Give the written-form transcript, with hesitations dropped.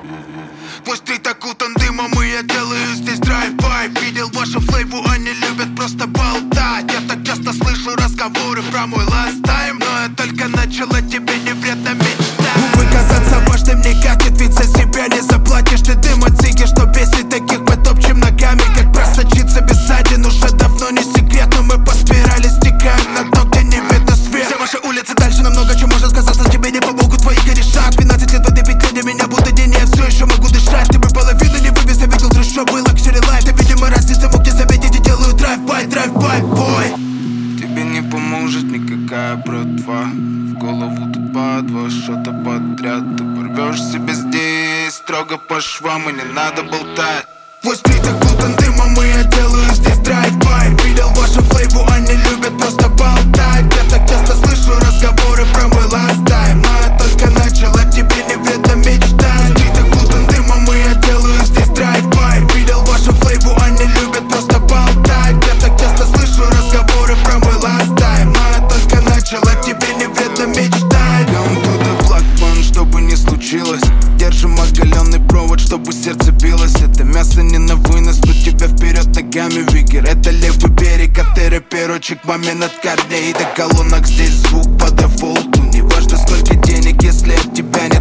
Твой стрит окутан дымом, и я делаю здесь драйв-бай. Видел вашу флейву, они любят просто болтать. Я так часто слышу разговоры про мой last time, но я только начал, а тебе не вредно мечтать. Увы, казаться важным не катит, ведь за себя не заплатишь. Ты дым от сиги, что бесит таких мы топчем ногами. Как просочиться без ссадин уже давно не секрет, но мы по спирали стекаем на дно, где не видно свет. Все ваши улицы дальше намного, чем может сказаться. Тебе не помогут твои кореша. 12 лет воды петли для меня будто день, я все еще могу дышать. Ты бы половину не вывез, я видел трущоб, был лакшери лайф. Ты, видимо, разница мог не заметить, и делаю драйв-бай, бой. Тебе не поможет никакая братва. В голову тут по два шота подряд. Ты порвешь себе здесь строго по швам, и не надо болтать. Твой стрит окутан дымом, и я делаю здесь драйв-бай. Видел вашу флейву, они любят просто болтать. Я так часто слышу разговоры про мой last time, но я только начал, а тебе не вредно мечтать. Стрит окутан дымом, и я делаю здесь драйв-бай. Видел вашу флейву, они любят просто болтать. Я так часто слышу разговоры про мой last time, но я только начал, а тебе не вредно мечтать. Come to the block, man, что бы ни случилось. Держим оголенный провод, чтобы сердце билось. Это мясо не на вынос, но тебя вперед ногами Вигер. Это левый берег, а ты рэперочек, мамин от корней до колонок. Здесь звук по дефолту. Неважно сколько денег, если от тебя нет